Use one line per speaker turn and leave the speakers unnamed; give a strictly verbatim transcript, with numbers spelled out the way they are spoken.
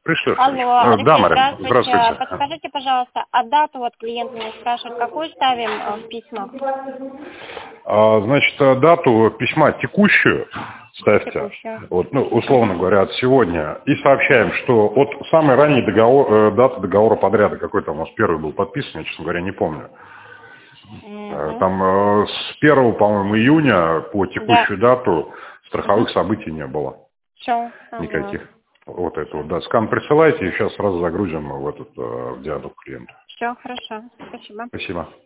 Пришлешь.
Алло,
Э,
Алексей,
да, Марина,
здравствуйте.
здравствуйте.
Подскажите, пожалуйста, а дату вот клиент меня спрашивает, какую ставим э, в письмах?
А, значит, э, дату письма текущую ставьте,
Текущую.
вот, ну, условно говоря, от сегодня, и сообщаем, что от самой ранней договор, э, даты договора подряда, какой там у нас первый был подписан, я, честно говоря, не помню. Э,
Угу.
Там э, с первого, по-моему, июня по текущую
Да.
дату страховых
Угу.
событий не было.
Все. Ага.
Никаких. Вот это вот, да. Скан присылайте, и сейчас сразу загрузим в этот, э, в диалог клиента.
Все, хорошо. Спасибо.
Спасибо.